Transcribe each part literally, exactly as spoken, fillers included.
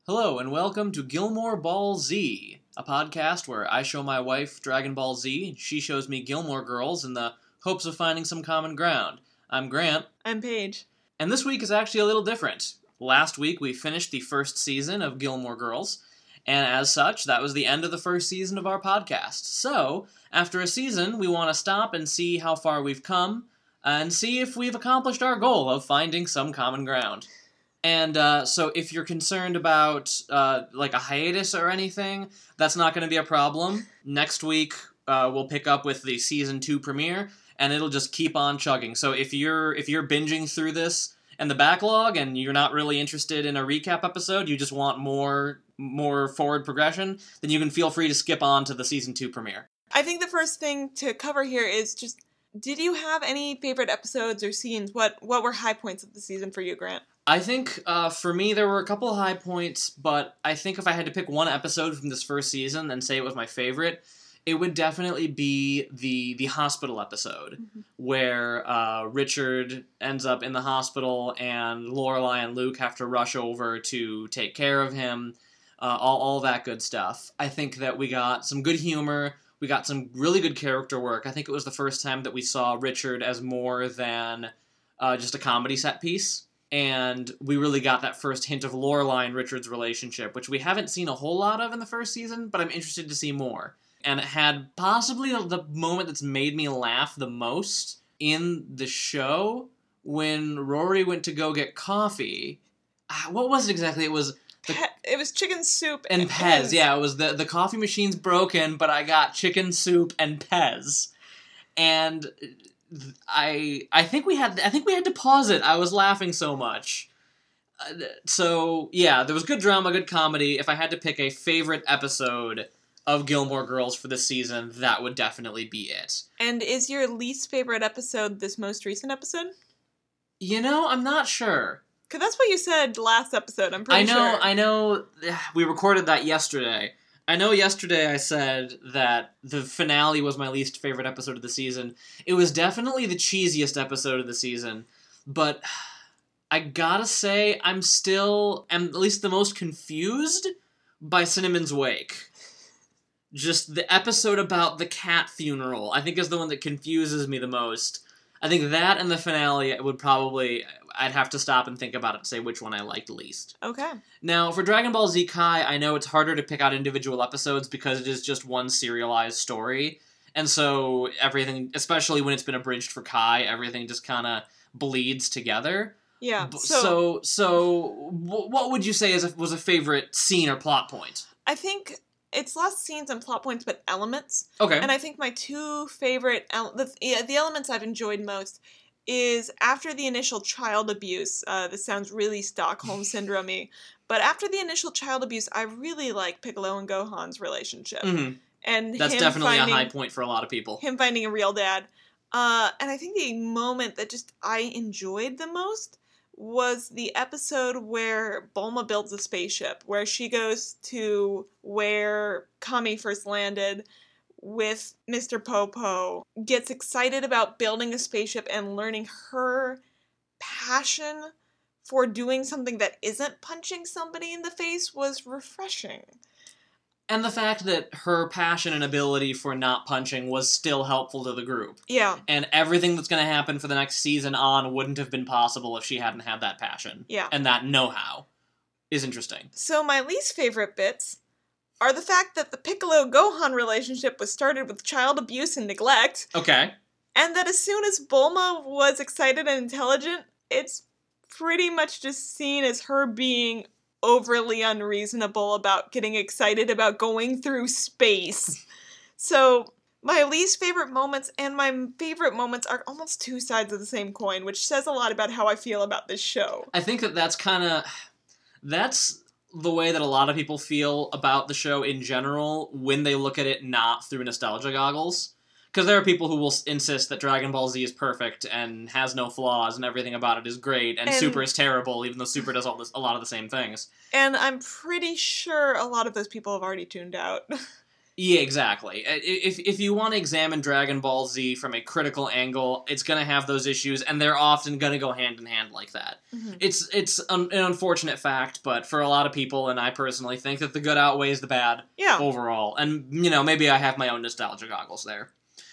Hello, and welcome to Gilmore Ball Z, a podcast where I show my wife Dragon Ball Z, and she shows me Gilmore Girls in the hopes of finding some common ground. I'm Grant. I'm Paige. And this week is actually a little different. Last week we finished the first season of Gilmore Girls, and as such, that was the end of the first season of our podcast. So, after a season, we want to stop and see how far we've come, and see if we've accomplished our goal of finding some common ground. And uh, so if you're concerned about uh, like a hiatus or anything, that's not going to be a problem. Next week, uh, we'll pick up with the season two premiere, and it'll just keep on chugging. So if you're if you're binging through this and the backlog, and you're not really interested in a recap episode, you just want more more forward progression, then you can feel free to skip on to the season two premiere. I think the first thing to cover here is just, did you have any favorite episodes or scenes? What what were high points of the season for you, Grant? I think, uh, for me, there were a couple of high points, but I think if I had to pick one episode from this first season and say it was my favorite, it would definitely be the the hospital episode, mm-hmm. where uh, Richard ends up in the hospital and Lorelai and Luke have to rush over to take care of him, uh, all, all that good stuff. I think that we got some good humor, we got some really good character work. I think it was the first time that we saw Richard as more than uh, just a comedy set piece. And we really got that first hint of Lorelai and Richard's relationship, which we haven't seen a whole lot of in the first season, but I'm interested to see more. And it had possibly the moment that's made me laugh the most in the show when Rory went to go get coffee. What was it exactly? It was... The, Pe- it was chicken soup and, and Pez. Pez. Yeah, it was the, the coffee machine's broken, but I got chicken soup and Pez. And... I I think we had I think we had to pause it. I was laughing so much. Uh, so yeah, there was good drama, good comedy. If I had to pick a favorite episode of Gilmore Girls for this season, that would definitely be it. And is your least favorite episode this most recent episode? You know, I'm not sure. Because that's what you said last episode, I'm pretty I know, sure. I know, we recorded that yesterday. I know yesterday I said that the finale was my least favorite episode of the season. It was definitely the cheesiest episode of the season, but I gotta say I'm still, am at least the most confused by Cinnamon's Wake. Just the episode about the cat funeral, I think is the one that confuses me the most. I think that and the finale would probably, I'd have to stop and think about it and say which one I liked least. Okay. Now, for Dragon Ball Z Kai, I know it's harder to pick out individual episodes because it is just one serialized story. And so everything, especially when it's been abridged for Kai, everything just kind of bleeds together. Yeah. So, So, so, so what would you say is a, was a favorite scene or plot point? I think it's less scenes and plot points, but elements. Okay. And I think my two favorite, ele- the, yeah, the elements I've enjoyed most is after the initial child abuse. Uh, this sounds really Stockholm Syndrome-y, but after the initial child abuse, I really like Piccolo and Gohan's relationship. Mm-hmm. And That's him definitely finding, a high point for a lot of people. Him finding a real dad. Uh, and I think the moment that just I enjoyed the most was the episode where Bulma builds a spaceship, where she goes to where Kami first landed with Mister Popo, gets excited about building a spaceship and learning her passion for doing something that isn't punching somebody in the face was refreshing. And the fact that her passion and ability for not punching was still helpful to the group. Yeah. And everything that's going to happen for the next season on wouldn't have been possible if she hadn't had that passion. Yeah. And that know-how is interesting. So my least favorite bits are the fact that the Piccolo-Gohan relationship was started with child abuse and neglect. Okay. And that as soon as Bulma was excited and intelligent, it's pretty much just seen as her being overly unreasonable about getting excited about going through space. So my least favorite moments and my favorite moments are almost two sides of the same coin, which says a lot about how I feel about this show. I think that that's kind of... That's the way that a lot of people feel about the show in general when they look at it not through nostalgia goggles. Because there are people who will insist that Dragon Ball Z is perfect and has no flaws and everything about it is great, and, and Super is terrible, even though Super does all this, a lot of the same things. And I'm pretty sure a lot of those people have already tuned out. Yeah, exactly. If if you want to examine Dragon Ball Z from a critical angle, it's going to have those issues, and they're often going to go hand in hand like that. Mm-hmm. It's it's an, an unfortunate fact, but for a lot of people, and I personally think that the good outweighs the bad yeah. overall. And, you know, maybe I have my own nostalgia goggles there.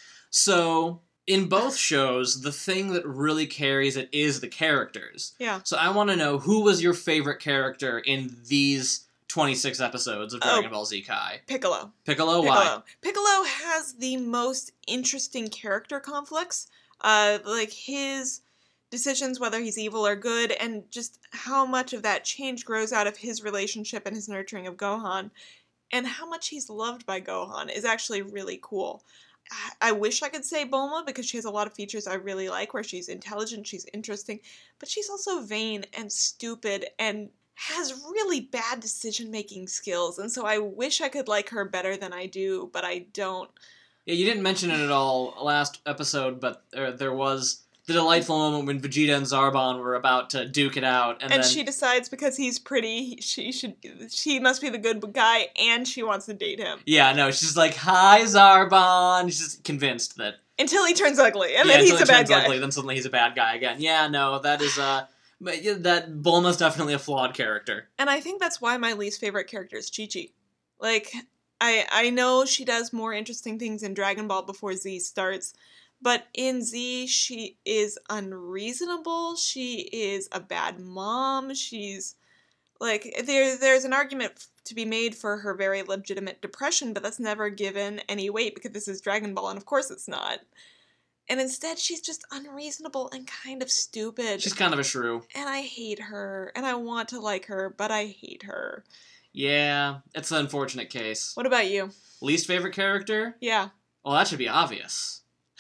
So, in both shows, the thing that really carries it is the characters. Yeah. So I want to know, who was your favorite character in these twenty-six episodes of Dragon oh, Ball Z Kai? Piccolo. Piccolo? Piccolo. Why? Piccolo has the most interesting character conflicts. Uh, like, his decisions, whether he's evil or good, and just how much of that change grows out of his relationship and his nurturing of Gohan, and how much he's loved by Gohan is actually really cool. I wish I could say Bulma, because she has a lot of features I really like, where she's intelligent, she's interesting, but she's also vain and stupid and has really bad decision-making skills, and so I wish I could like her better than I do, but I don't. Yeah, you didn't mention it at all last episode, but there, there was the delightful moment when Vegeta and Zarbon were about to duke it out, and, and then... she decides because he's pretty, she should, she must be the good guy, and she wants to date him. Yeah, no, she's like, "Hi, Zarbon." She's just convinced that... Until he turns ugly, and yeah, then he's a bad guy. Ugly, then suddenly he's a bad guy again. Yeah, no, that is, uh... But yeah, that Bulma's definitely a flawed character. And I think that's why my least favorite character is Chi-Chi. Like, I I know she does more interesting things in Dragon Ball before Z starts, but in Z, she is unreasonable, she is a bad mom, she's... Like, there there's an argument to be made for her very legitimate depression, but that's never given any weight, because this is Dragon Ball, and of course it's not. And instead, she's just unreasonable and kind of stupid. She's kind of a shrew. And I hate her. And I want to like her, but I hate her. Yeah, it's an unfortunate case. What about you? Least favorite character? Yeah. Well, that should be obvious.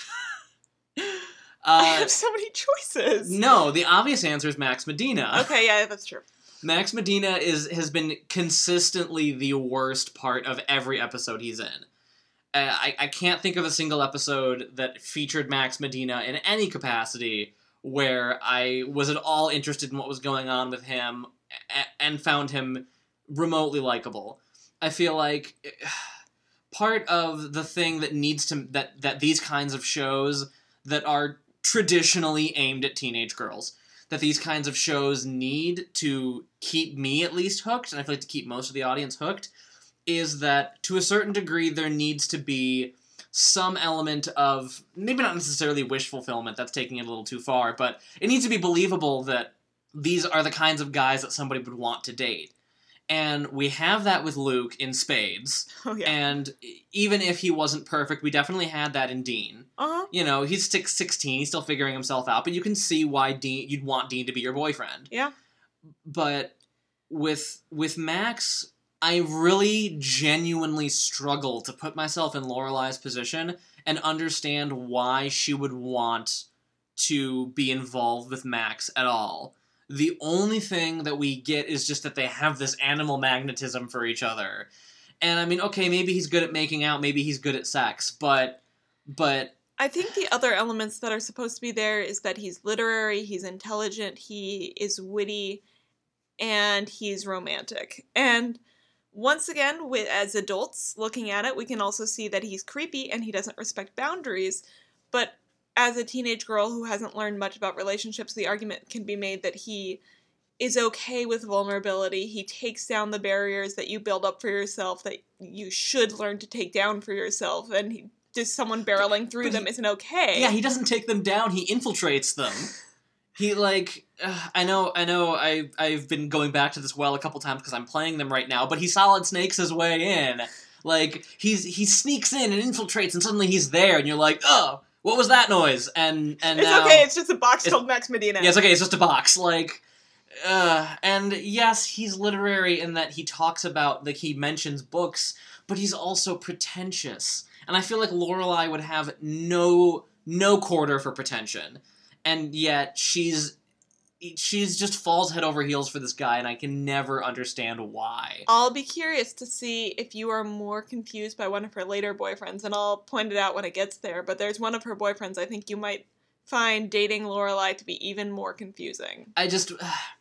uh, I have so many choices. No, the obvious answer is Max Medina. Okay, yeah, that's true. Max Medina is has been consistently the worst part of every episode he's in. Uh, I, I can't think of a single episode that featured Max Medina in any capacity where I was at all interested in what was going on with him a- and found him remotely likable. I feel like part of the thing that needs to... that, that these kinds of shows that are traditionally aimed at teenage girls, that these kinds of shows need to keep me at least hooked, and I feel like to keep most of the audience hooked, is that, to a certain degree, there needs to be some element of, maybe not necessarily wish fulfillment, that's taking it a little too far, but it needs to be believable that these are the kinds of guys that somebody would want to date. And we have that with Luke in spades. Oh, yeah. And even if he wasn't perfect, we definitely had that in Dean. Uh-huh. You know, he's sixteen, he's still figuring himself out, but you can see why Dean you'd want Dean to be your boyfriend. Yeah. But with with Max... I really genuinely struggle to put myself in Lorelai's position and understand why she would want to be involved with Max at all. The only thing that we get is just that they have this animal magnetism for each other. And I mean, okay, maybe he's good at making out, maybe he's good at sex, but... but I think the other elements that are supposed to be there is that he's literary, he's intelligent, he is witty, and he's romantic. And... Once again, with, as adults looking at it, we can also see that he's creepy and he doesn't respect boundaries. But as a teenage girl who hasn't learned much about relationships, the argument can be made that he is okay with vulnerability. He takes down the barriers that you build up for yourself, that you should learn to take down for yourself. And he, just someone barreling through them he, isn't okay. Yeah, he doesn't take them down, he infiltrates them. He, like, uh, I know, I know, I, I've been going back to this well a couple times because I'm playing them right now, but he Solid Snakes his way in. Like, he's he sneaks in and infiltrates, and suddenly he's there, and you're like, oh, what was that noise? And and It's now, okay, it's just a box called Max Medina. Yeah, it's okay, it's just a box. Like, uh, and yes, he's literary in that he talks about, like, he mentions books, but he's also pretentious. And I feel like Lorelai would have no, no quarter for pretension. And yet, she's she's just falls head over heels for this guy, and I can never understand why. I'll be curious to see if you are more confused by one of her later boyfriends, and I'll point it out when it gets there, but there's one of her boyfriends I think you might find dating Lorelai to be even more confusing. I just...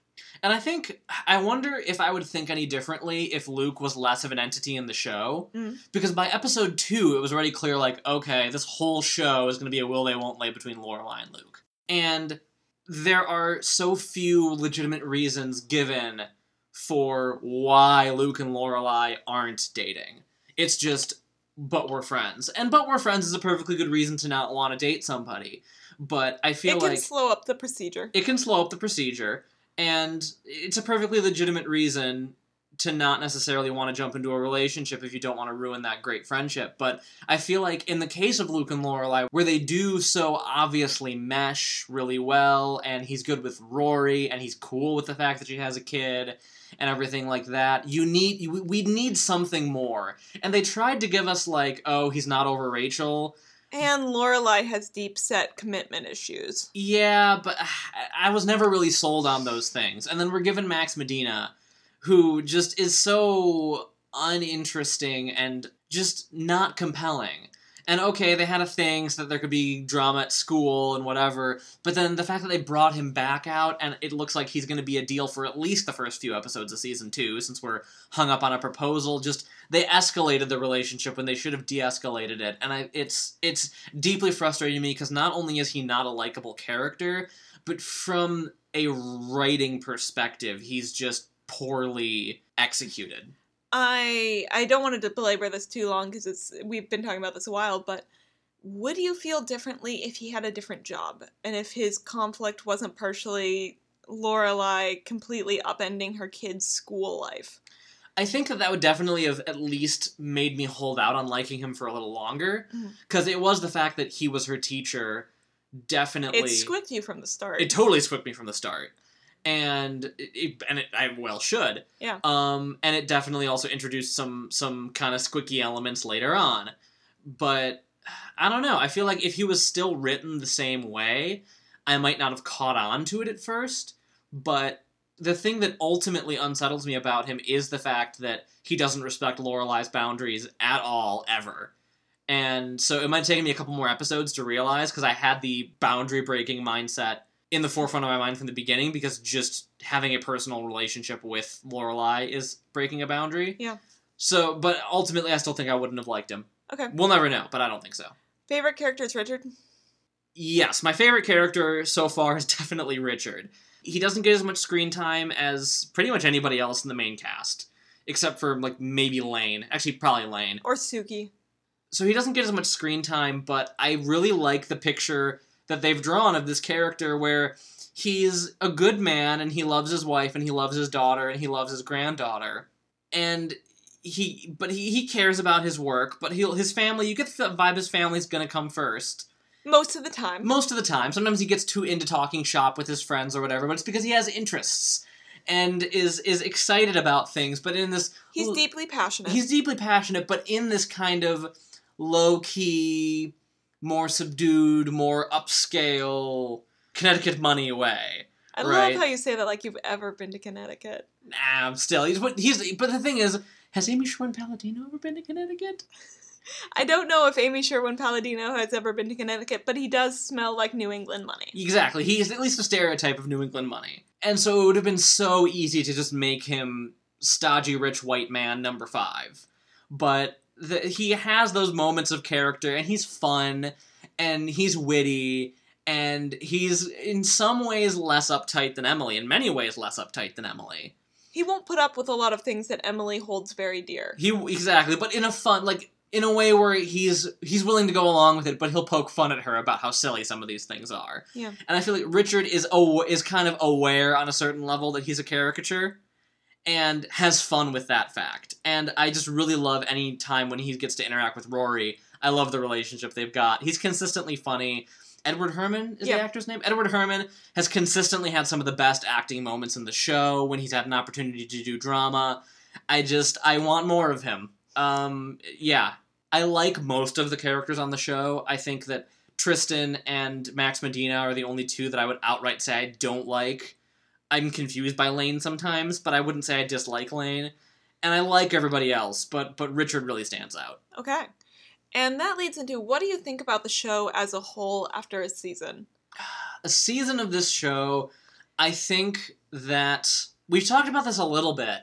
And I think, I wonder if I would think any differently if Luke was less of an entity in the show. Mm. Because by episode two, it was already clear, like, okay, this whole show is going to be a will they won't they between Lorelai and Luke. And there are so few legitimate reasons given for why Luke and Lorelai aren't dating. It's just, but we're friends. And but we're friends is a perfectly good reason to not want to date somebody. But I feel like... It can slow up the procedure. It can slow up the procedure. And it's a perfectly legitimate reason to not necessarily want to jump into a relationship if you don't want to ruin that great friendship. But I feel like in the case of Luke and Lorelai, where they do so obviously mesh really well, and he's good with Rory, and he's cool with the fact that she has a kid, and everything like that, you need, we need something more. And they tried to give us like, oh, he's not over Rachel. And Lorelai has deep-set commitment issues. Yeah, but I was never really sold on those things. And then we're given Max Medina, who just is so uninteresting and just not compelling. And okay, they had a thing so that there could be drama at school and whatever, but then the fact that they brought him back out, and it looks like he's going to be a deal for at least the first few episodes of season two, since we're hung up on a proposal, just, they escalated the relationship when they should have de-escalated it, and I, it's, it's deeply frustrating to me, because not only is he not a likable character, but from a writing perspective, he's just poorly executed. I I don't want to belabor this too long because it's we've been talking about this a while, but would you feel differently if he had a different job and if his conflict wasn't partially Lorelai completely upending her kid's school life? I think that that would definitely have at least made me hold out on liking him for a little longer, because mm. it was the fact that he was her teacher definitely... It squicked you from the start. It totally squicked me from the start. And it, it, and it, I well should. Yeah. Um, and it definitely also introduced some some kind of squicky elements later on. But I don't know. I feel like if he was still written the same way, I might not have caught on to it at first. But the thing that ultimately unsettles me about him is the fact that he doesn't respect Lorelai's boundaries at all, ever. And so it might take me a couple more episodes to realize, because I had the boundary-breaking mindset in the forefront of my mind from the beginning, because just having a personal relationship with Lorelai is breaking a boundary. Yeah. So, but ultimately, I still think I wouldn't have liked him. Okay. We'll never know, but I don't think so. Favorite character is Richard? Yes, my favorite character so far is definitely Richard. He doesn't get as much screen time as pretty much anybody else in the main cast, except for, like, maybe Lane. Actually, probably Lane. Or Suki. So he doesn't get as much screen time, but I really like the picture that they've drawn of this character where he's a good man and he loves his wife and he loves his daughter and he loves his granddaughter. And he, but he, he cares about his work, but he'll, his family, you get the vibe his family's gonna come first. Most of the time. Most of the time. Sometimes he gets too into talking shop with his friends or whatever, but it's because he has interests and is, is excited about things, but in this... He's deeply passionate. He's deeply passionate, but in this kind of low-key, more subdued, more upscale Connecticut money way. I right? love how you say that like you've ever been to Connecticut. Nah, still, he's what he's. But the thing is, has Amy Sherwin-Palladino ever been to Connecticut? I don't know if Amy Sherwin-Palladino has ever been to Connecticut, but he does smell like New England money. Exactly, he's at least a stereotype of New England money, and so it would have been so easy to just make him stodgy rich white man number five, but. The, he has those moments of character, and he's fun, and he's witty, and he's in some ways less uptight than Emily, in many ways less uptight than Emily. He won't put up with a lot of things that Emily holds very dear. He exactly, but in a fun, like, in a way where he's he's willing to go along with it, but he'll poke fun at her about how silly some of these things are. Yeah. And I feel like Richard is aw- is kind of aware on a certain level that he's a caricature, and has fun with that fact. And I just really love any time when he gets to interact with Rory. I love the relationship they've got. He's consistently funny. Edward Herrmann is yeah. the actor's name? Edward Herrmann has consistently had some of the best acting moments in the show when he's had an opportunity to do drama. I just, I want more of him. Um, yeah. I like most of the characters on the show. I think that Tristan and Max Medina are the only two that I would outright say I don't like. I'm confused by Lane sometimes, but I wouldn't say I dislike Lane. And I like everybody else, but but Richard really stands out. Okay. And that leads into, what do you think about the show as a whole after a season? A season of this show, I think that we've talked about this a little bit,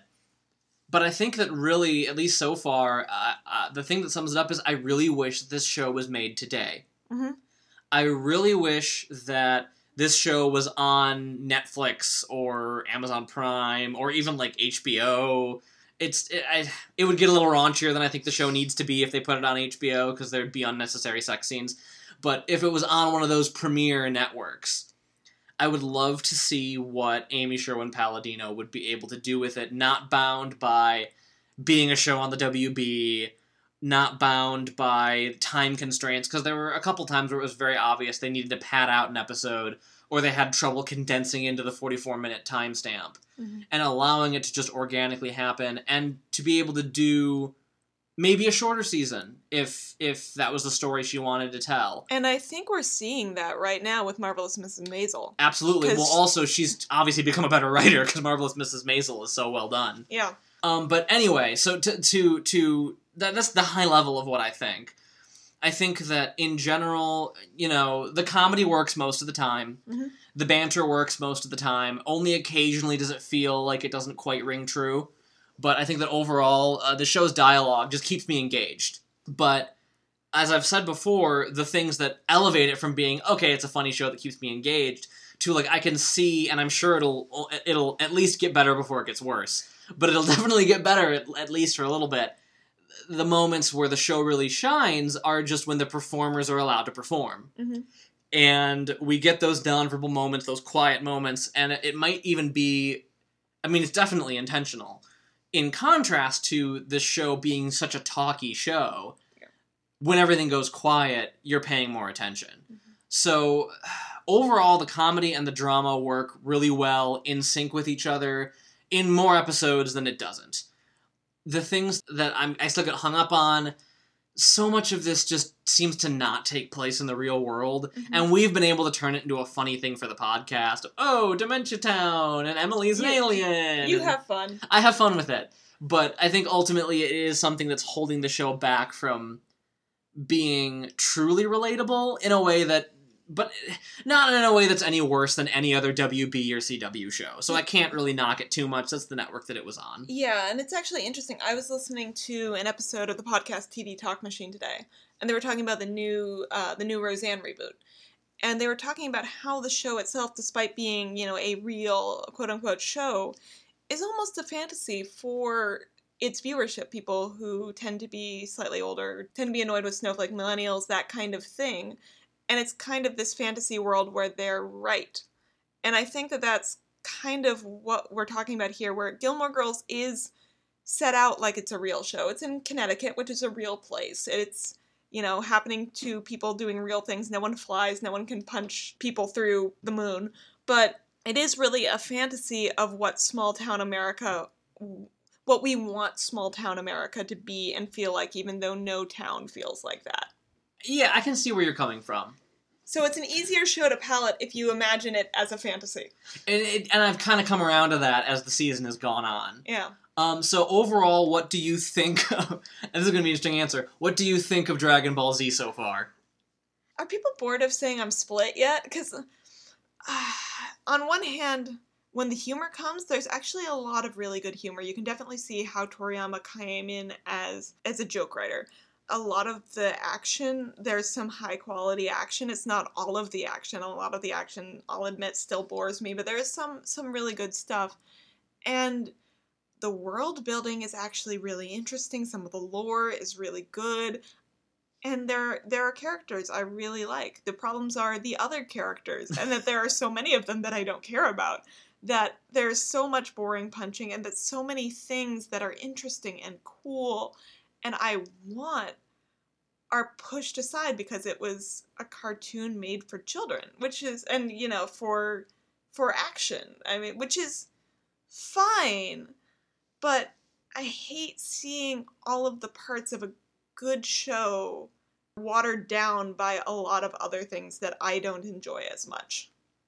but I think that really, at least so far, uh, uh, the thing that sums it up is I really wish this show was made today. Mm-hmm. I really wish that this show was on Netflix or Amazon Prime or even like H B O. It's it, I, it would get a little raunchier than I think the show needs to be if they put it on H B O because there'd be unnecessary sex scenes. But if it was on one of those premier networks, I would love to see what Amy Sherwin-Palladino would be able to do with it, not bound by being a show on the W B, not bound by time constraints, because there were a couple times where it was very obvious they needed to pad out an episode, or they had trouble condensing into the forty-four minute timestamp, mm-hmm. and allowing it to just organically happen, and to be able to do maybe a shorter season, if if that was the story she wanted to tell. And I think we're seeing that right now with Marvelous Missus Maisel. Absolutely. Well, also, she's obviously become a better writer, because Marvelous Missus Maisel is so well done. Yeah. Um, but anyway, so to... to, to that, that's the high level of what I think. I think that, in general, you know, the comedy works most of the time. Mm-hmm. The banter works most of the time. Only occasionally does it feel like it doesn't quite ring true. But I think that overall, uh, the show's dialogue just keeps me engaged. But, as I've said before, the things that elevate it from being, okay, it's a funny show that keeps me engaged, to, like, I can see, and I'm sure it'll it'll at least get better before it gets worse. But it'll definitely get better, at, at least for a little bit. The moments where the show really shines are just when the performers are allowed to perform. Mm-hmm. And we get those nonverbal moments, those quiet moments, and it might even be, I mean, it's definitely intentional. In contrast to this show being such a talky show, yeah. when everything goes quiet, you're paying more attention. Mm-hmm. So, overall, the comedy and the drama work really well, in sync with each other, in more episodes than it doesn't. The things that I'm, I still get hung up on, so much of this just seems to not take place in the real world, mm-hmm. and we've been able to turn it into a funny thing for the podcast. Oh, Dementia Town, and Emily's an you, alien! You have fun. I have fun with it, but I think ultimately it is something that's holding the show back from being truly relatable in a way that, but not in a way that's any worse than any other W B or C W show. So I can't really knock it too much. That's the network that it was on. Yeah, and it's actually interesting. I was listening to an episode of the podcast T V Talk Machine today, and they were talking about the new uh, the new Roseanne reboot. And they were talking about how the show itself, despite being, you know, a real quote-unquote show, is almost a fantasy for its viewership. People who tend to be slightly older, tend to be annoyed with snowflake millennials, that kind of thing. And it's kind of this fantasy world where they're right. And I think that that's kind of what we're talking about here, where Gilmore Girls is set out like it's a real show. It's in Connecticut, which is a real place. It's, you know, happening to people doing real things. No one flies. No one can punch people through the moon. But it is really a fantasy of what small town America, what we want small town America to be and feel like, even though no town feels like that. Yeah, I can see where you're coming from. So it's an easier show to palate if you imagine it as a fantasy. And, it, and I've kind of come around to that as the season has gone on. Yeah. Um. So overall, what do you think of... And this is going to be an interesting answer. What do you think of Dragon Ball Z so far? Are people bored of saying I'm split yet? Because uh, on one hand, when the humor comes, there's actually a lot of really good humor. You can definitely see how Toriyama came in as as a joke writer. A lot of the action, there's some high quality action. It's not all of the action. A lot of the action, I'll admit, still bores me, but there is some some really good stuff. And the world building is actually really interesting. Some of the lore is really good. And there there are characters I really like. The problems are the other characters, and that there are so many of them that I don't care about. That there's so much boring punching, and that so many things that are interesting and cool and I want are pushed aside because it was a cartoon made for children, which is, and you know, for for action. I mean, which is fine, but I hate seeing all of the parts of a good show watered down by a lot of other things that I don't enjoy as much,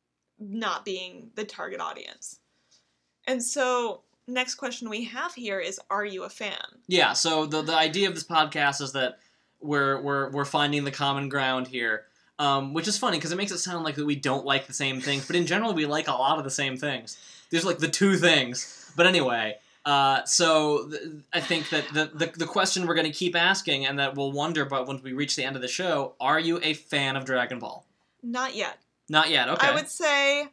not being the target audience. And so next question we have here is, are you a fan? Yeah, so the the idea of this podcast is that we're we're we're finding the common ground here, um, which is funny because it makes it sound like that we don't like the same things, but in general we like a lot of the same things. There's like the two things. But anyway, uh, so th- I think that the, the the question we're going to keep asking, and that we'll wonder about when we reach the end of the show: are you a fan of Dragon Ball? Not yet. Not yet. Okay. I would say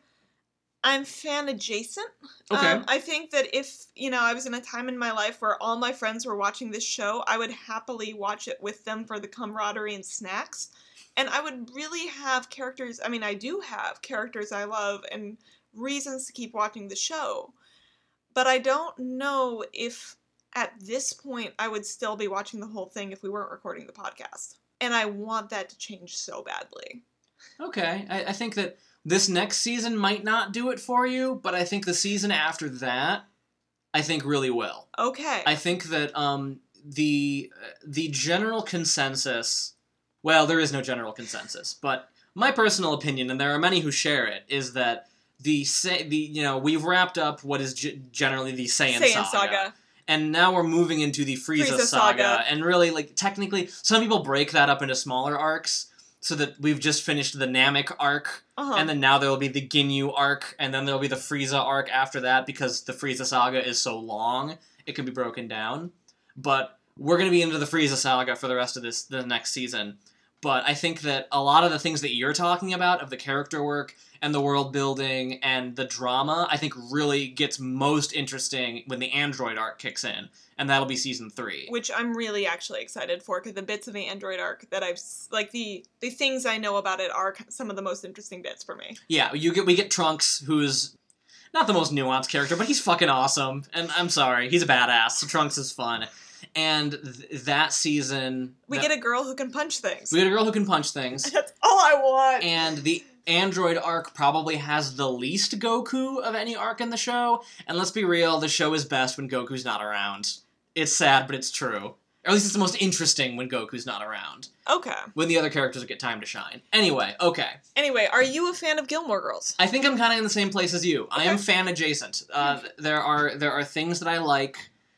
I'm fan adjacent. Okay. Um, I think that if, you know, I was in a time in my life where all my friends were watching this show, I would happily watch it with them for the camaraderie and snacks. And I would really have characters, I mean, I do have characters I love and reasons to keep watching the show. But I don't know if at this point I would still be watching the whole thing if we weren't recording the podcast. And I want that to change so badly. Okay. I, I think that this next season might not do it for you, but I think the season after that, I think really will. Okay. I think that um, the the general consensus, well, there is no general consensus, but my personal opinion, and there are many who share it, is that the the you know we've wrapped up what is g- generally the Saiyan, Saiyan saga, saga. And now we're moving into the Frieza, Frieza saga, saga. and really, like, technically, some people break that up into smaller arcs. So that we've just finished the Namek arc, Uh-huh. and then now there will be the Ginyu arc, and then there will be the Frieza arc after that, because the Frieza saga is so long, it can be broken down. But we're going to be into the Frieza saga for the rest of this the next season. But I think that a lot of the things that you're talking about, of the character work, and the world building, and the drama, I think really gets most interesting when the Android arc kicks in. And that'll be season three. Which I'm really actually excited for, because the bits of the Android arc that I've, like, the the things I know about it are some of the most interesting bits for me. Yeah, you get we get Trunks, who's not the most nuanced character, but he's fucking awesome. And I'm sorry, he's a badass, so Trunks is fun. And th- that season... We that, get a girl who can punch things. We get a girl who can punch things. That's all I want! And the Android arc probably has the least Goku of any arc in the show. And let's be real, the show is best when Goku's not around. It's sad, but it's true. Or at least it's the most interesting when Goku's not around. Okay. When the other characters get time to shine. Anyway, okay. Anyway, are you a fan of Gilmore Girls? I think I'm kind of in the same place as you. Okay. I am fan adjacent. Uh, there are there are things that I like,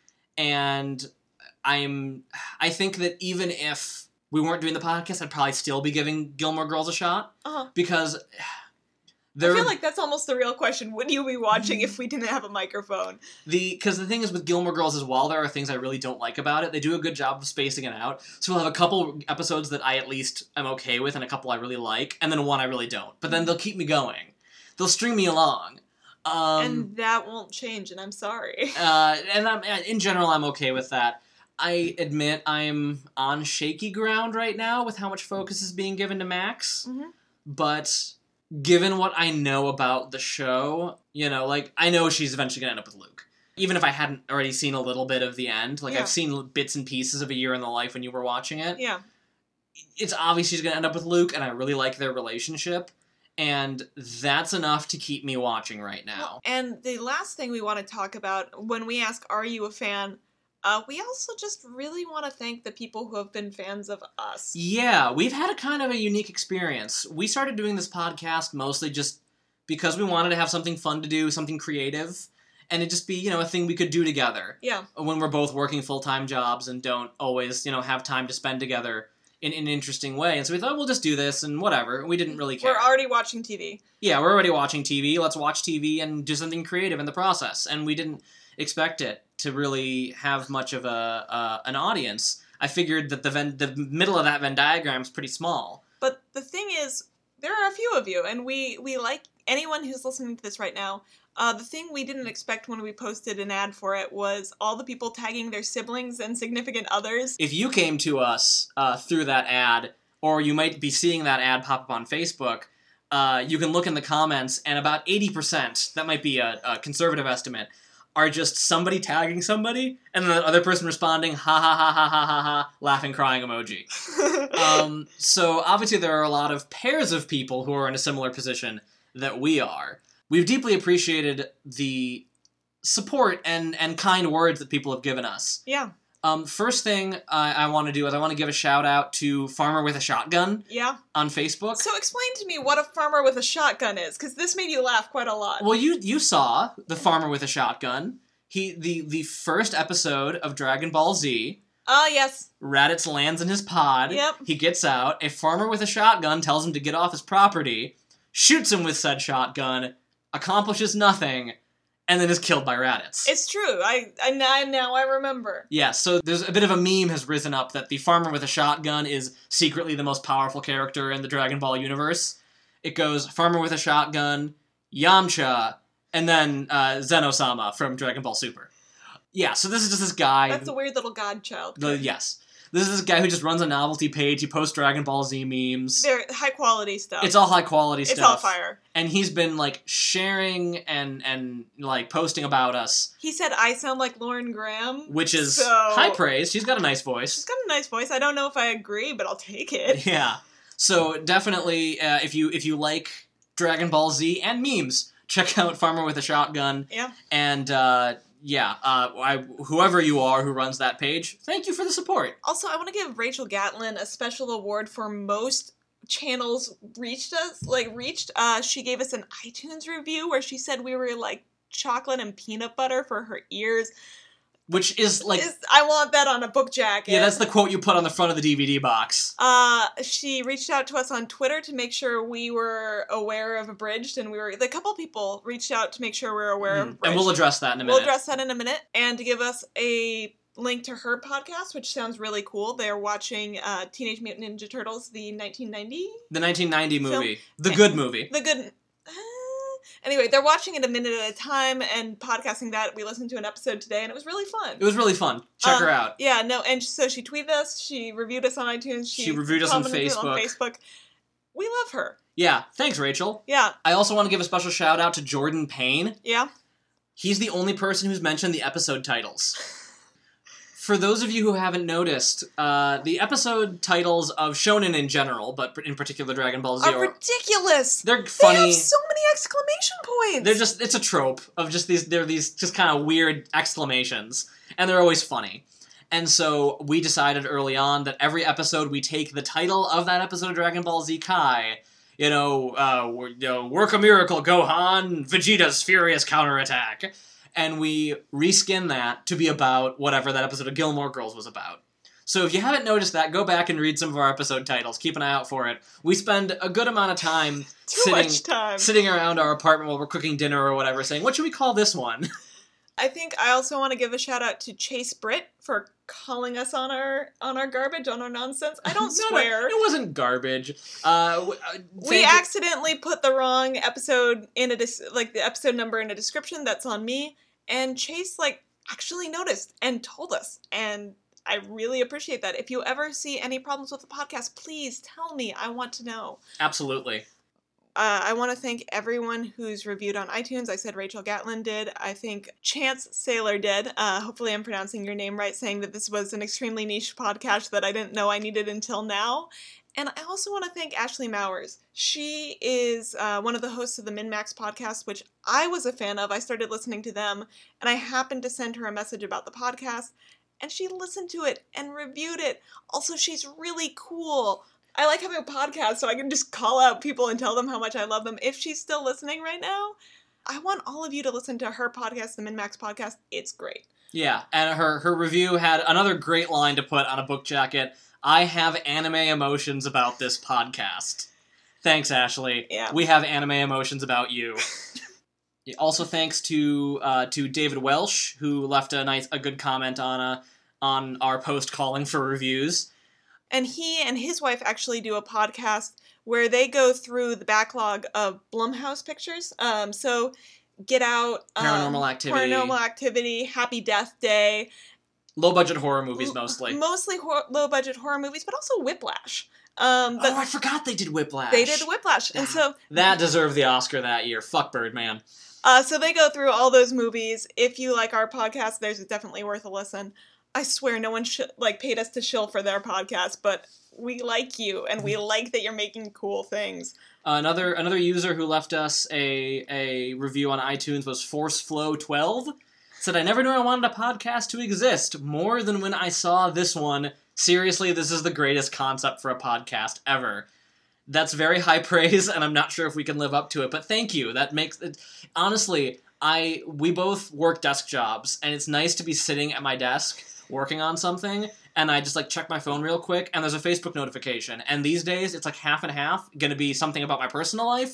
and I'm. I think that even if we weren't doing the podcast, I'd probably still be giving Gilmore Girls a shot, Uh-huh. because I feel like that's almost the real question. Would you be watching if we didn't have a microphone? The because the thing is with Gilmore Girls is, while there are things I really don't like about it, they do a good job of spacing it out. So we'll have a couple episodes that I at least am okay with, and a couple I really like, and then one I really don't. But then they'll keep me going. They'll string me along. Um, and that won't change, and I'm sorry. uh, and I'm, in general, I'm okay with that. I admit I'm on shaky ground right now with how much focus is being given to Max. Mm-hmm. But given what I know about the show, you know, like, I know she's eventually going to end up with Luke. Even if I hadn't already seen a little bit of the end. Like, Yeah. I've seen bits and pieces of A Year in the Life when you were watching it. Yeah. It's obvious she's going to end up with Luke, and I really like their relationship. And that's enough to keep me watching right now. And the last thing we want to talk about, when we ask, are you a fan? Uh, we also just really want to thank the people who have been fans of us. Yeah, we've had a kind of a unique experience. We started doing this podcast mostly just because we wanted to have something fun to do, something creative, and it just be, you know, a thing we could do together. Yeah. When we're both working full-time jobs and don't always, you know, have time to spend together in, in an interesting way. And so we thought, we'll just do this and whatever. We didn't really care. We're already watching T V. Yeah, we're already watching T V. Let's watch T V and do something creative in the process. And we didn't expect it to really have much of a uh, an audience. I figured that the Venn, the middle of that Venn diagram is pretty small. But the thing is, there are a few of you, and we, we like anyone who's listening to this right now. Uh, the thing we didn't expect when we posted an ad for it was all the people tagging their siblings and significant others. If you came to us uh, through that ad, or you might be seeing that ad pop up on Facebook, uh, you can look in the comments, and about eighty percent, that might be a, a conservative estimate, are just somebody tagging somebody, and the other person responding, ha ha ha ha ha ha ha, laughing, crying emoji. um, so obviously there are a lot of pairs of people who are in a similar position that we are. We've deeply appreciated the support and, and kind words that people have given us. Yeah. Um, first thing I, I want to do is I want to give a shout out to Farmer with a Shotgun Yeah. on Facebook. So explain to me what a farmer with a shotgun is, because this made you laugh quite a lot. Well, you you saw the Farmer with a Shotgun. He the the first episode of Dragon Ball Z. Ah, uh, yes. Raditz lands in his pod. Yep. He gets out. A farmer with a shotgun tells him to get off his property, shoots him with said shotgun, accomplishes nothing, and then is killed by Raditz. It's true. I, I now, now I remember. Yeah, so there's a bit of a meme has risen up that the farmer with a shotgun is secretly the most powerful character in the Dragon Ball universe. It goes farmer with a shotgun, Yamcha, and then uh, Zeno-sama from Dragon Ball Super. Yeah, so this is just this guy. That's a weird little godchild. The, yes. This is this guy who just runs a novelty page. He posts Dragon Ball Z memes. They're high quality stuff. It's all high quality it's stuff. It's all fire. And he's been, like, sharing and, and like, posting about us. He said I sound like Lauren Graham. Which is so... high praise. She's got a nice voice. She's got a nice voice. I don't know if I agree, but I'll take it. Yeah. So, definitely, uh, if you if you like Dragon Ball Z and memes, check out Farmer with a Shotgun. Yeah. And, uh... Yeah, uh, I, whoever you are who runs that page, thank you for the support. Also, I want to give Rachel Gatlin a special award for most channels reached us, like, reached. Uh, she gave us an iTunes review where she said we were, like, chocolate and peanut butter for her ears. Which is, like... Is, I want that on a book jacket. Yeah, that's the quote you put on the front of the D V D box. Uh, she reached out to us on Twitter to make sure we were aware of Abridged, and we were... A couple people reached out to make sure we were aware mm. of Abridged. And we'll address that in a minute. We'll address that in a minute. And to give us a link to her podcast, which sounds really cool. They're watching uh, Teenage Mutant Ninja Turtles, the nineteen ninety... The nineteen ninety movie. Film. The good movie. The good... Uh, Anyway, they're watching it a minute at a time and podcasting that. We listened to an episode today, and it was really fun. It was really fun. Check um, her out. Yeah, no, and so she tweeted us, she reviewed us on iTunes, she, she reviewed us on Facebook. on Facebook. We love her. Yeah, thanks, Rachel. Yeah. I also want to give a special shout out to Jordan Payne. Yeah. He's the only person who's mentioned the episode titles. For those of you who haven't noticed, uh, the episode titles of Shonen in general, but in particular Dragon Ball Z, are ridiculous. They're funny. They have so many exclamation points. They're just, it's a trope of just these, they're these just kind of weird exclamations, and they're always funny. And so we decided early on that every episode we take the title of that episode of Dragon Ball Z Kai, you know, uh, you know, work a miracle, Gohan, Vegeta's furious counterattack. And we reskin that to be about whatever that episode of Gilmore Girls was about. So if you haven't noticed that, go back and read some of our episode titles. Keep an eye out for it. We spend a good amount of time, Too sitting, much time. sitting around our apartment while we're cooking dinner or whatever, saying, what should we call this one? I think I also want to give a shout out to Chase Britt for calling us on our on our garbage, on our nonsense. I don't no, swear. No, it wasn't garbage. Uh, uh, we accidentally put the wrong episode in a dis- like the episode number in a description. That's on me. And Chase like actually noticed and told us, and I really appreciate that. If you ever see any problems with the podcast, please tell me. I want to know. Absolutely. Uh, I want to thank everyone who's reviewed on iTunes. I said Rachel Gatlin did. I think Chance Sailor did. Uh, hopefully I'm pronouncing your name right, saying that this was an extremely niche podcast that I didn't know I needed until now. And I also want to thank Ashley Mowers. She is uh, one of the hosts of the MinMax podcast, which I was a fan of. I started listening to them, and I happened to send her a message about the podcast, and she listened to it and reviewed it. Also, she's really cool. I like having a podcast so I can just call out people and tell them how much I love them. If she's still listening right now, I want all of you to listen to her podcast, the MinMax podcast. It's great. Yeah, and her, her review had another great line to put on a book jacket. I have anime emotions about this podcast. Thanks, Ashley. Yeah. We have anime emotions about you. Also, thanks to uh, to David Welsh, who left a nice a good comment on a, on our post calling for reviews. And he and his wife actually do a podcast where they go through the backlog of Blumhouse pictures. Um, so Get Out, um, Paranormal Activity, Paranormal Activity, Happy Death Day. Low-budget horror movies, mostly. Mostly hor- low-budget horror movies, but also Whiplash. Um, but oh, I forgot they did Whiplash. They did Whiplash, and so... That deserved the Oscar that year. Fuck Birdman. Uh, so they go through all those movies. If you like our podcast, there's definitely worth a listen. I swear no one sh- like paid us to shill for their podcast, but we like you, and we like that you're making cool things. Uh, another another user who left us a, a review on iTunes was ForceFlow twelve. Said, I never knew I wanted a podcast to exist more than when I saw this one. Seriously, this is the greatest concept for a podcast ever. That's very high praise, and I'm not sure if we can live up to it, but thank you. That makes it... Honestly, I we both work desk jobs, and it's nice to be sitting at my desk working on something, and I just, like, check my phone real quick, and there's a Facebook notification. And these days, it's like half and half, gonna be something about my personal life,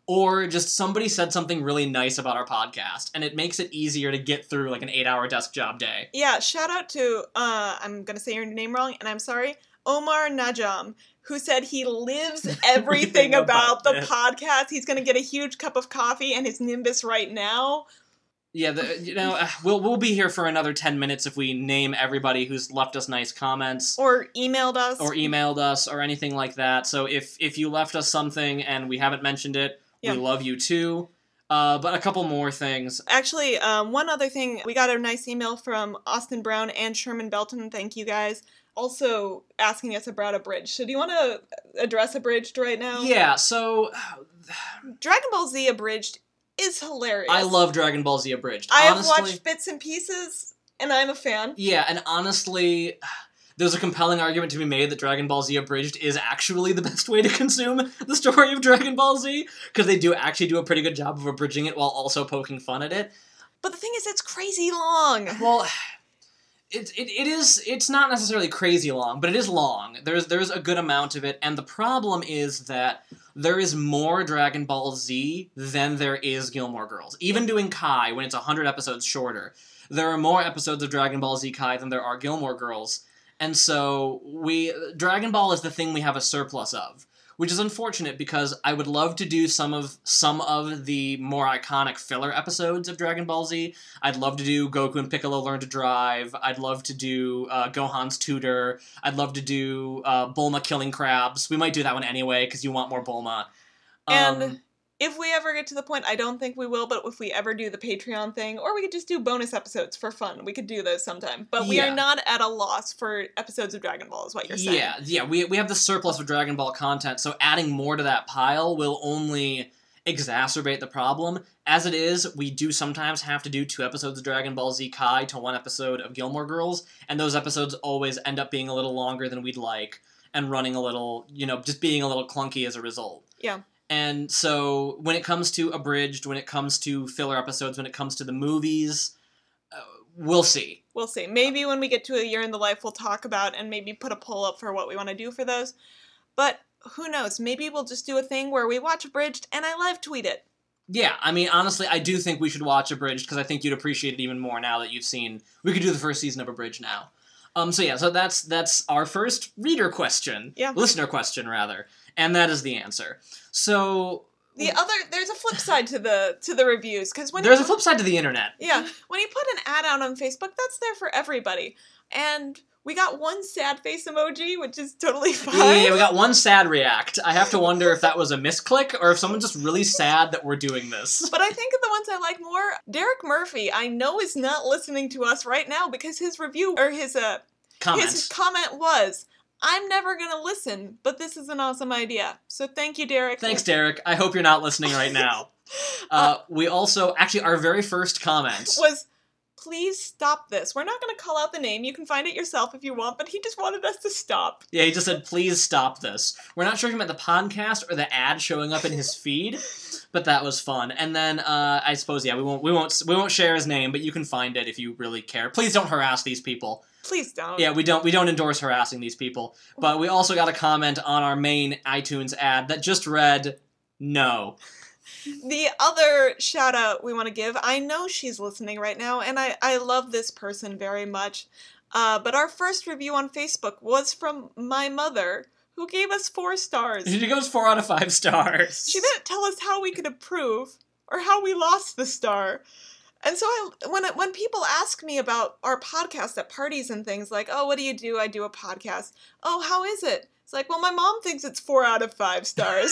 or just somebody said something really nice about our podcast, and it makes it easier to get through like an eight-hour desk job day. Yeah, shout out to, uh, I'm going to say your name wrong, and I'm sorry, Omar Najam, who said he lives everything about, about the it. podcast. He's going to get a huge cup of coffee and his Nimbus right now. Yeah, the, you know, uh, we'll we'll be here for another ten minutes if we name everybody who's left us nice comments. Or emailed us. Or emailed us, or anything like that. So if, if you left us something and we haven't mentioned it, yeah. we love you too. Uh, but a couple more things. Actually, um, one other thing. We got a nice email from Austin Brown and Sherman Belton. Thank you guys. Also asking us about Abridged. So do you want to address Abridged right now? Yeah, so... Dragon Ball Z Abridged is hilarious. I love Dragon Ball Z Abridged. I honestly, have watched bits and pieces, and I'm a fan. Yeah, and honestly, there's a compelling argument to be made that Dragon Ball Z Abridged is actually the best way to consume the story of Dragon Ball Z, because they do actually do a pretty good job of abridging it while also poking fun at it. But the thing is, it's crazy long. Well... It, it it is it's not necessarily crazy long, but it is long. There's there's a good amount of it, and the problem is that there is more Dragon Ball Z than there is Gilmore Girls. Even doing Kai, when it's one hundred episodes shorter, there are more episodes of Dragon Ball Z Kai than there are Gilmore Girls. And so we Dragon Ball is the thing we have a surplus of, which is unfortunate because I would love to do some of some of the more iconic filler episodes of Dragon Ball Z. I'd love to do Goku and Piccolo Learn to Drive. I'd love to do uh, Gohan's Tutor. I'd love to do uh, Bulma killing crabs. We might do that one anyway because you want more Bulma. Um, and if we ever get to the point, I don't think we will, but if we ever do the Patreon thing, or we could just do bonus episodes for fun. We could do those sometime. But we yeah. are not at a loss for episodes of Dragon Ball, is what you're saying. Yeah, yeah. We, we have the surplus of Dragon Ball content, so adding more to that pile will only exacerbate the problem. As it is, we do sometimes have to do two episodes of Dragon Ball Z Kai to one episode of Gilmore Girls, and those episodes always end up being a little longer than we'd like, and running a little, you know, just being a little clunky as a result. Yeah. And so, when it comes to Abridged, when it comes to filler episodes, when it comes to the movies, uh, we'll see. We'll see. Maybe when we get to A Year in the Life, we'll talk about and maybe put a poll up for what we want to do for those. But who knows? Maybe we'll just do a thing where we watch Abridged and I live tweet it. Yeah, I mean, honestly, I do think we should watch Abridged because I think you'd appreciate it even more now that you've seen... We could do the first season of Abridged now. Um, so yeah, so that's that's our first reader question. Yeah. Listener question, rather. And that is the answer. So... The other... There's a flip side to the to the reviews, because when... There's you, a flip side to the internet. Yeah. When you put an ad out on Facebook, that's there for everybody. And we got one sad face emoji, which is totally fine. Yeah, we got one sad react. I have to wonder if that was a misclick, or if someone's just really sad that we're doing this. But I think of the ones I like more, Derek Murphy, I know is not listening to us right now, because his review, or his, uh... Comment. His comment was... I'm never going to listen, but this is an awesome idea. So thank you, Derek. Thanks, Derek. I hope you're not listening right now. uh, uh, we also, actually, our very first comment was, please stop this. We're not going to call out the name. You can find it yourself if you want, but he just wanted us to stop. Yeah, he just said, please stop this. We're not sure if he meant the podcast or the ad showing up in his feed, but that was fun. And then, uh, I suppose, yeah, we won't, we won't, we won't share his name, but you can find it if you really care. Please don't harass these people. Please don't. Yeah, we don't we don't endorse harassing these people. But we also got a comment on our main iTunes ad that just read, no. The other shout out we want to give, I know she's listening right now, and I, I love this person very much. Uh, but our first review on Facebook was from my mother, who gave us four stars. She gave us four out of five stars. She didn't tell us how we could improve, or how we lost the star. And so I, when when people ask me about our podcast at parties and things like, oh, what do you do? I do a podcast. Oh, how is it? It's like, well, my mom thinks it's four out of five stars.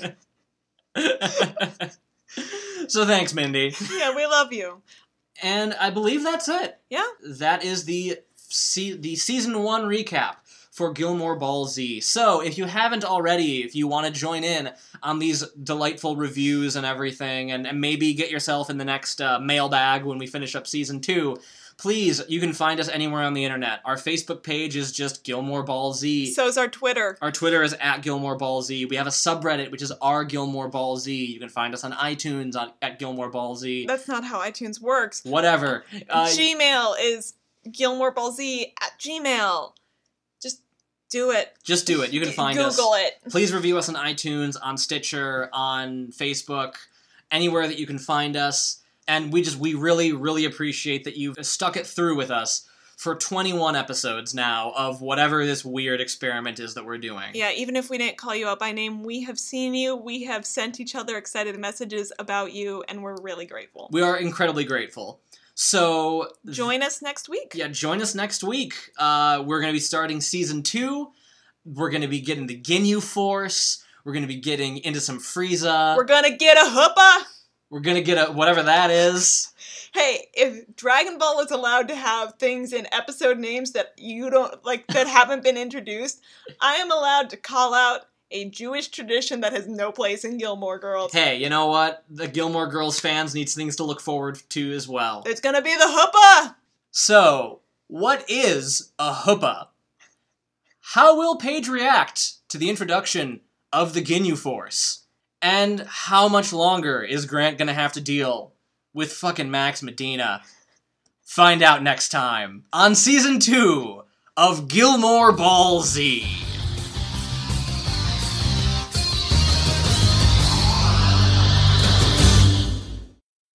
So thanks, Mindy. Yeah, we love you. And I believe that's it. Yeah. That is the se- the season one recap for Gilmore Ball Z. So, if you haven't already, if you want to join in on these delightful reviews and everything, and, and maybe get yourself in the next uh, mailbag when we finish up season two, please, you can find us anywhere on the internet. Our Facebook page is just Gilmore Ball Z. So is our Twitter. Our Twitter is at Gilmore Ball Z. We have a subreddit, which is r Gilmore Ball Z. You can find us on iTunes on, at Gilmore Ball Z. That's not how iTunes works. Whatever. Uh, Gmail is Gilmore Ball Z at Gmail. Do it. Just do it. You can find Google us. Google it. Please review us on iTunes, on Stitcher, on Facebook, anywhere that you can find us. And we just, we really, really appreciate that you've stuck it through with us for twenty-one episodes now of whatever this weird experiment is that we're doing. Yeah, even if we didn't call you out by name, we have seen you, we have sent each other excited messages about you, and we're really grateful. We are incredibly grateful. So... Join us next week. Yeah, join us next week. Uh, we're going to be starting season two. We're going to be getting the Ginyu Force. We're going to be getting into some Frieza. We're going to get a hoopa! We're going to get a... whatever that is. Hey, if Dragon Ball is allowed to have things in episode names that you don't, like, that haven't been introduced, I am allowed to call out a Jewish tradition that has no place in Gilmore Girls. Hey, you know what? The Gilmore Girls fans need things to look forward to as well. It's gonna be the hoopa! So, what is a hoopa? How will Paige react to the introduction of the Ginyu Force? And how much longer is Grant gonna have to deal with fucking Max Medina? Find out next time on season two of Gilmore Ball Z.